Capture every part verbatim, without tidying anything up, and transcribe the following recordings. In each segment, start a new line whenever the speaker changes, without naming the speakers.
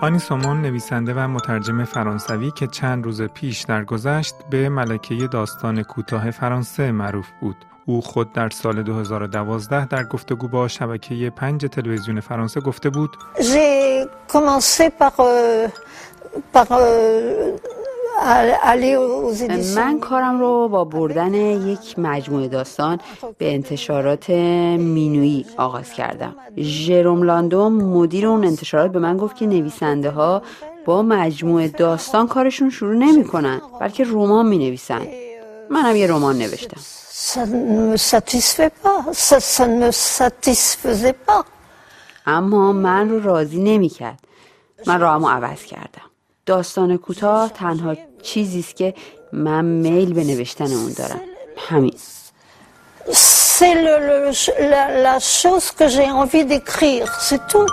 آنی سومون نویسنده و مترجم فرانسوی که چند روز پیش درگذشت به ملکه داستان کوتاه فرانسه معروف بود. او خود در سال دو هزار و دوازده در گفتگو با شبکه پنج تلویزیون فرانسه گفته بود:
J'ai commencé par euh, par euh,
من کارم رو با بردن یک مجموعه داستان به انتشارات مینویی آغاز کردم. ژروم لاندوم مدیر اون انتشارات به من گفت که نویسنده ها با مجموعه داستان کارشون شروع نمی کنن بلکه رمان می نویسن. منم یه رمان نوشتم. اما من رو راضی نمی کرد. من راهمو عوض کردم. داستان کوتاه تنها چیزی است که من میل به نوشتن اون دارم. همین.
C'est le, le, la, la chose que j'ai envie d'écrire, c'est tout.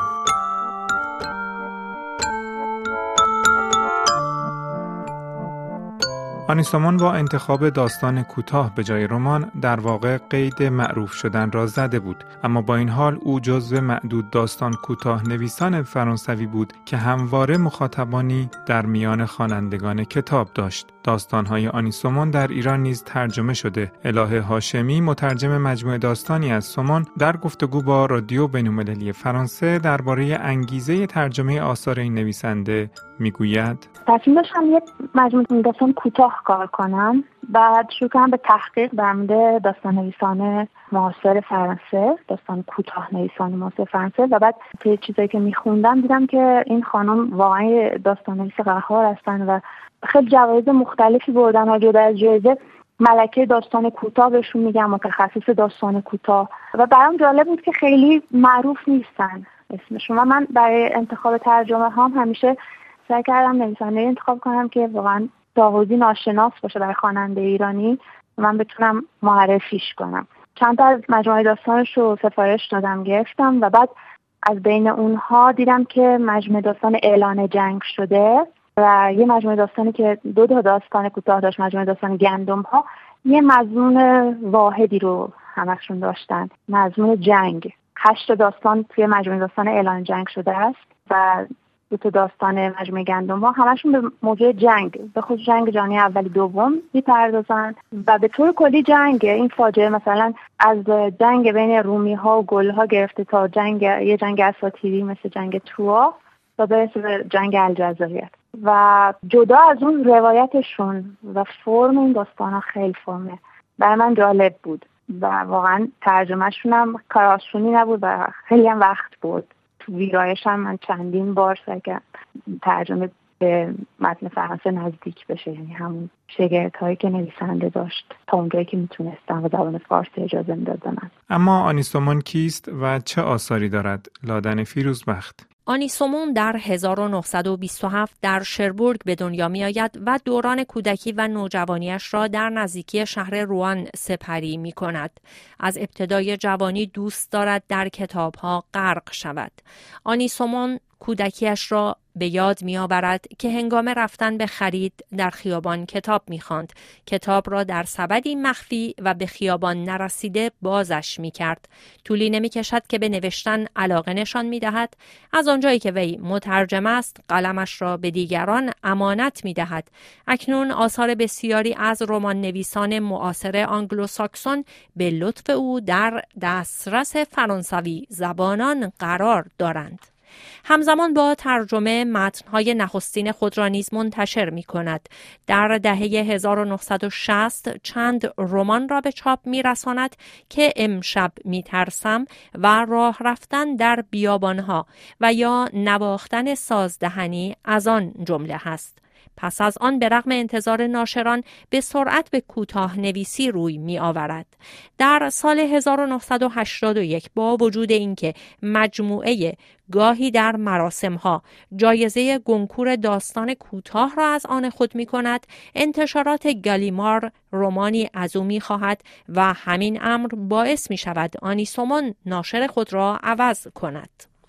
آنی سومون با انتخاب داستان کوتاه به جای رمان در واقع قید معروف شدن را زده بود، اما با این حال او جزو معدود داستان کوتاه نویسان فرانسوی بود که همواره مخاطبانی در میان خوانندگان کتاب داشت. داستان‌های آنی سومون در ایران نیز ترجمه شده. الهه هاشمی، مترجم مجموعه داستانی از سومون، در گفتگو با رادیو بین‌المللی فرانسه درباره انگیزه ترجمه آثار این نویسنده میگوید:
تصمیم داشتم یک مجموعه داستان کوتاه کار کنم، بعد شروع کردم به تحقیق در مورد داستان نویسان معاصر فرانسه، داستان کوتاه نویسان معاصر فرانسه، و بعد توی چیزایی که میخوندم دیدم که این خانم واقعا داستان نویس قهار هستن و خیلی جوایز مختلفی بردن و جدا از جایزه ملکه داستان کوتاه بهشون میگن، متخصص داستان کوتاه، و برام جالب بود که خیلی معروف نیستن اسمشون. و من برای انتخاب ترجمه هم همیشه سعی کردم نویسنده انتخاب کنم که واقعا داوودی ناشناس باشه برای خواننده ایرانی و من بتونم معرفیش کنم. چند تا از مجموعه داستانش رو سفارش دادم، گرفتم و بعد از بین اونها دیدم که مجموعه داستان اعلان جنگ شده و یه مجموعه داستانی که دو تا داستان کوتاه داشت، مجموعه داستان گندم ها، یه مضمون واحدی رو همشون داشتن، مضمون جنگ. هشت داستان توی مجموعه داستان اعلان جنگ شده است و دو تا داستان مجموعه گندم ها همشون به موضوع جنگ، به خصوص جنگ جهانی اولی دوم میپردازن و به طور کلی جنگ این فاجعه، مثلا از جنگ بین رومی ها و گل ها گرفته تا جنگ یه جنگ اساطیری مثل جنگ تروا و برسه به جنگ الجزایر، و جدا از اون روایتشون و فرم این داستان ها خیلی فرمه برای من جالب بود و واقعا ترجمهشون هم کار آسونی نبود و خیلی هم وقت بود. تو ویرایش هم من چندین بار سعی کردم ترجمه به متن فرانسه نزدیک بشه، یعنی همون شگردهایی که نویسنده داشت تا اونجایی که میتونستم و زبان فارسی اجازه میداد به من.
اما آنی سومون کیست و چه آثاری دارد؟ لادن فیروزبخت.
آنی سومون در هزار و نهصد و بیست و هفت در شربورگ به دنیا می آید و دوران کودکی و نوجوانیش را در نزدیکی شهر روان سپری می کند. از ابتدای جوانی دوست دارد در کتابها غرق شود. آنی سومون کودکیش را به یاد می آورد که هنگام رفتن به خرید در خیابان کتاب می خواند. کتاب را در سبدی مخفی و به خیابان نرسیده بازش می کرد. طولی نمی کشد که به نوشتن علاقه نشان می دهد. از آنجایی که وی مترجم است قلمش را به دیگران امانت می دهد. اکنون آثار بسیاری از رمان نویسان معاصر آنگلوساکسون به لطف او در دسترس فرانسوی زبانان قرار دارند. همزمان با ترجمه متن‌های نخستین خود را نیز منتشر می‌کند. در دهه هزار و نهصد و شصت چند رمان را به چاپ می‌رساند که امشب می‌ترسم و راه رفتن در بیابان‌ها و یا نواختن سازدهنی از آن جمله هست. پس از آن به رغم انتظار ناشران به سرعت به کوتاه نویسی روی می آورد. در سال هزار و نهصد و هشتاد و یک با وجود اینکه مجموعه گاهی در مراسم‌ها جایزه گونکور داستان کوتاه را از آن خود می کند، انتشارات گالیمار رمانی از او می خواهد و همین امر باعث می شود آنی سومون ناشر خود را عوض کند.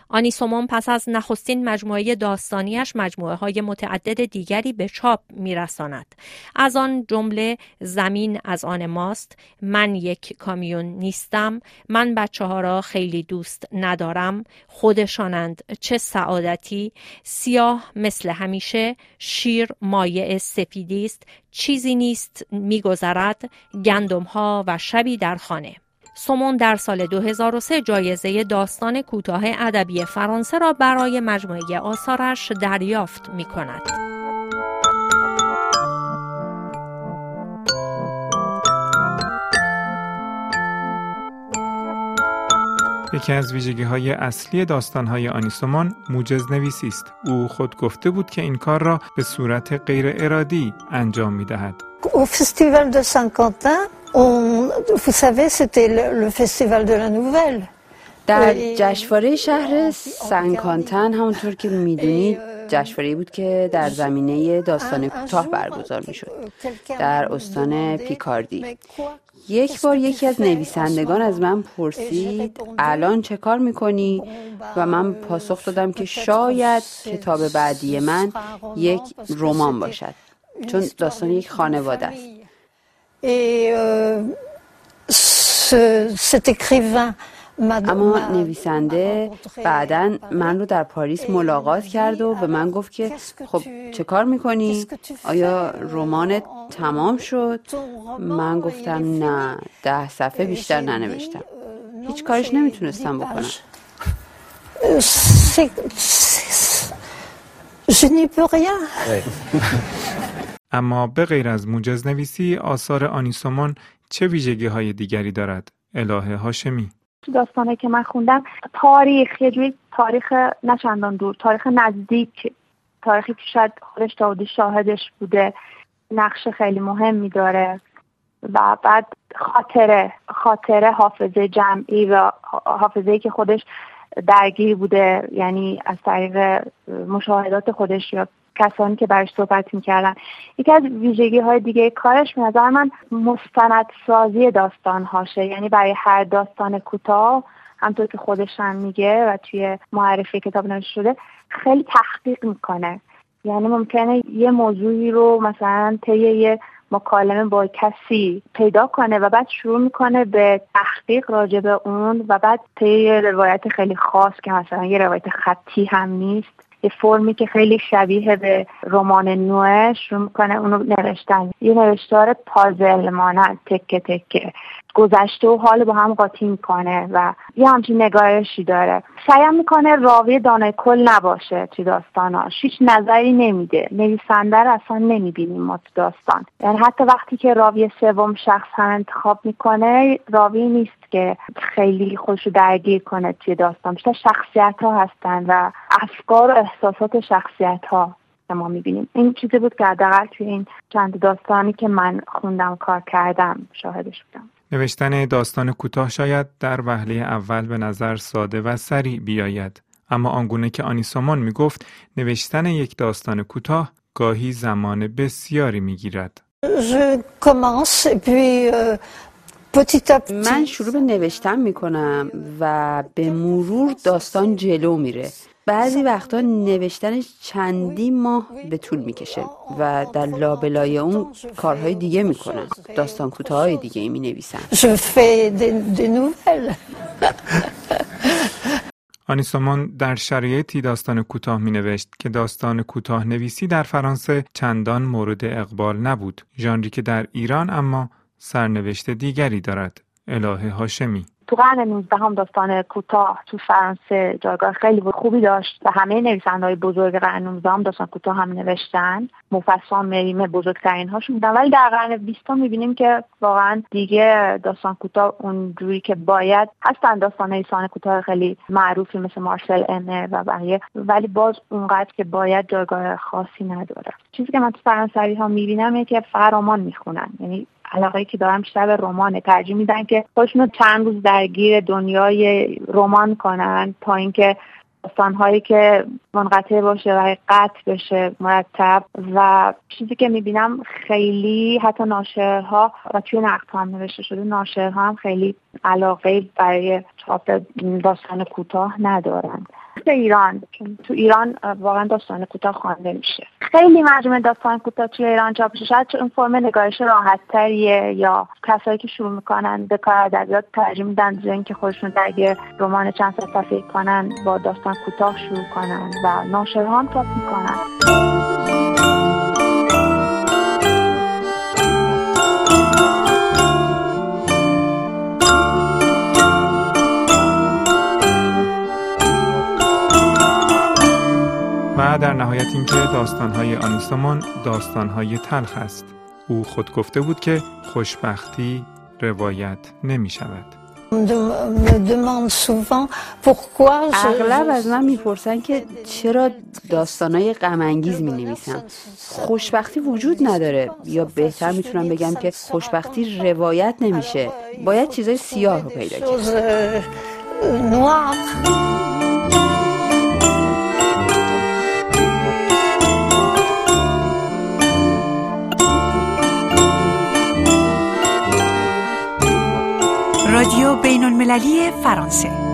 آنی سومون پس از نخستین مجموعه داستانیش مجموعه های متعدد دیگری به چاپ میرساند. از آن جمله زمین از آن ماست، من یک کامیون نیستم، من بچه ها را خیلی دوست ندارم، خودشانند چه سعادتی، سیاه مثل همیشه، شیر مایع سفیدی است، چیزی نیست میگذرد، گندم ها و شبی در خانه. سومون در سال دو هزار و سه جایزه داستان کوتاه ادبی فرانسه را برای مجموعه آثارش دریافت می کند.
یکی از ویژگی‌های اصلی داستان‌های آنی سومون موجز نویسی است. او خود گفته بود که این کار را به صورت غیر ارادی انجام می‌دهد.
Au festival de Saint-Quentin, on, vous savez, c'était le, le festival de la nouvelle.
در جشنواره شهر سنکانتن همونطور که میدونید جشنواره‌ای بود که در زمینه داستان کوتاه برگزار میشد در استان پیکاردی. یک بار یکی از نویسندگان از من پرسید الان چه کار میکنی؟ و من پاسخ دادم که شاید کتاب بعدی من یک رمان باشد، چون داستان یک خانواده است. اما نویسنده بعداً من رو در پاریس ملاقات کرد و به من گفت که خب چه کار میکنی؟ آیا رمانت تمام شد؟ من گفتم نه، ده صفحه بیشتر ننوشتم. هیچ کارش نمیتونستم بکنم.
اما به غیر از موجز نویسی، آثار آنی سومون چه ویژگی های دیگری دارد؟ الهه هاشمی.
داستانی که من خوندم تاریخ، یه جوری تاریخ نچندان دور، تاریخ نزدیک، تاریخی که شاید خودش داودی شاهدش بوده، نقش خیلی مهمی داره. و بعد خاطره خاطره حافظه جمعی و حافظه‌ای که خودش درگیر بوده، یعنی از طریق مشاهدات خودش یا کسانی که برش صحبت میکردن. یکی از ویژگی های دیگه کارش به نظر من مستندسازی داستان هاشه، یعنی برای هر داستان کوتاه همطور که خودش هم میگه و توی معرفی کتاب نوشته شده خیلی تحقیق میکنه. یعنی ممکنه یه موضوعی رو مثلا طی یه مکالمه با کسی پیدا کنه و بعد شروع میکنه به تحقیق راجع به اون و بعد طی یه روایت خیلی خاص که مثلا یه روایت خطی هم نیست، یه فرمی که خیلی شبیه به رمان نوع شروع میکنه اونو نوشتن. یه نوشتار پازل مانند تکه تکه گذشته و حال با هم قاطی میکنه و یه همچین نگارشی داره. سعی میکنه راوی دانای کل نباشه توی داستاناش، هیچ نظری نمیده، نویسنده رو اصلا نمیبینیم ما تو داستان. یعنی حتی وقتی که راوی سوم شخص هم انتخاب میکنه، راوی نیست که خیلی خودشو درگیر کنه توی داستان، بیشتر شخصیت ها هستن و افکار و احساسات شخصیت ها ما میبینیم. این چیزی بود که حداقل توی این چند داستانی که من خوندم کار کردم شاهدش بودم.
نوشتن داستان کوتاه شاید در وهله اول به نظر ساده و سریع بیاید، اما آنگونه که آنی سومون میگفت نوشتن یک داستان کوتاه گاهی زمان بسیاری میگیرد.
من شروع به نوشتن میکنم و به مرور داستان جلو میره. بعضی وقتا نوشتنش چندین ماه به طول میکشه و در لابلای اون کارهای دیگه میکنم، داستان کوتاهای دیگه ای مینویسم.
آنی سومون در شرایطی داستان کوتاه مینوشت که داستان کوتاه نویسی در فرانسه چندان مورد اقبال نبود، ژانری که در ایران اما سرنوشت دیگری دارد. الهه هاشمی.
تو قرن نوزدهم داستان کوتاه تو فرانسه جایگاه خیلی خوبی داشت و همه نویسنده‌های بزرگ قرن نوزدهم داستان کوتاه هم نوشتن. موفسان، مریمه بزرگترین هاشون بودن، ولی در قرن بیستم می‌بینیم که واقعا دیگه داستان کوتاه اونجوری که باید هستن. داستان نویسان کوتاه خیلی معروفی مثل مارسل امه و بقیه، ولی باز اونقدر که باید جایگاه خاصی نداره. چیزی که من تو فرانسوی ها می‌بینم اینه که فقط رمان میخونن، یعنی علاقه‌ای که دارم بیشتر به رمانه، ترجیح میدن که خودشونو چند روز درگیر دنیای رمان کنن تا اینکه داستان‌هایی که منقطع باشه و قطع بشه مرتب. و چیزی که میبینم خیلی حتی ناشرها و توی نقدها هم نوشته شده، ناشرها هم خیلی علاقه برای چاپ داستان کوتاه ندارن. ایران، چون تو ایران واقعا داستان کوتاه خوانده میشه. خیلی مجموعه داستان کوتاه توی ایران چاپ میشه، شاید چون فرم نگارش راحت تریه یا کسایی که شروع میکنن به کار ادبیات ترجیح میدن از اینکه خودشون درگیر رمان چند صفحه‌ای کنن با داستان کوتاه شروع کنن و ناشرها هم چاپ میکنن.
و در نهایت اینکه داستان‌های آنیسومون داستان‌های تلخ است. او خود گفته بود که خوشبختی روایت نمی‌شود.
اغلب از من میپرسن که چرا داستانای غم انگیز مینویسم. خوشبختی وجود نداره، یا بهتر میتونم بگم که خوشبختی روایت نمیشه، باید چیزای سیاه رو پیدا کرد.
رادیو بین المللی فرانسه